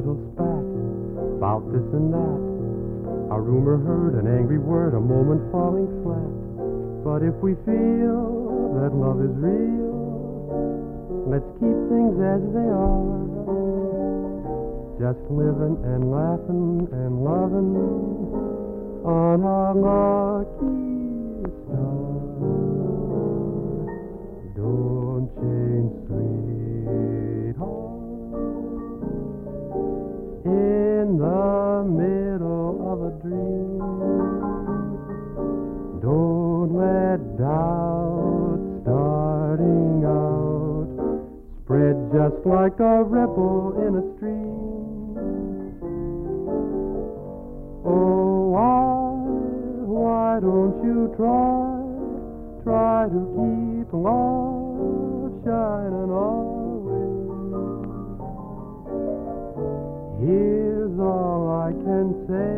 little spat about this and that. A rumor heard, an angry word, a moment falling flat. But if we feel that love is real, let's keep things as they are. Just living and laughing and loving on our lucky star. Don't change, sweetheart, in the middle of a dream. Don't let doubt starting out spread just like a ripple in a stream. Oh, why don't you try to keep love shining always. Here's all I can say: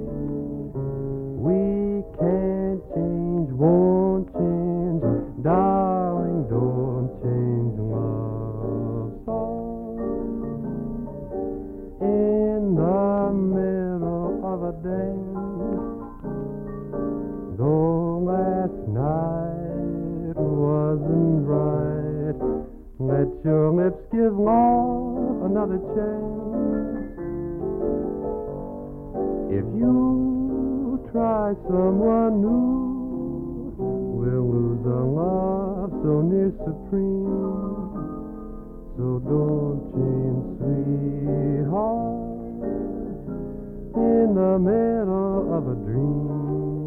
we can't change, won't change, darling, don't change love song in the middle of a dance. Though last night wasn't right, let your lips give love another chance. If you try someone new, we'll lose a love so near supreme. So don't change, sweetheart, in the middle of a dream.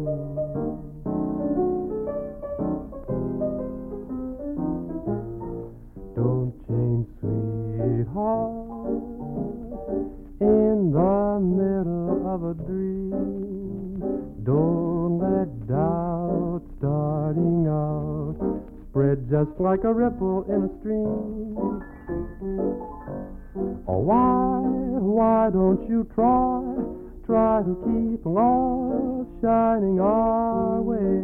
Don't change, sweetheart, in the middle of a dream. Don't let doubt starting out spread just like a ripple in a stream. Oh, why don't you try to keep love shining our way?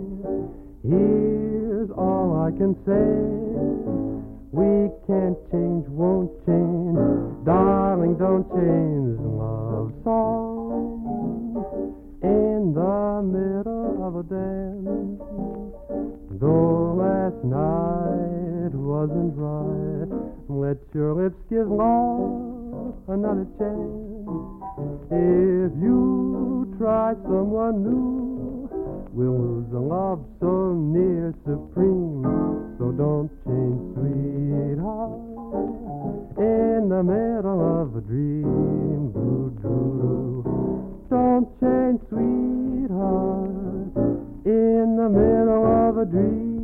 Here's all I can say: we can't change, won't change, darling, don't change love song in the middle of a dance. Though last night wasn't right, let your lips give love another chance. If you try someone new, we'll lose a love so near supreme. So don't change, sweetheart, in the middle of a dream. Doo-doo-doo. Don't change, sweetheart, in the middle of a dream.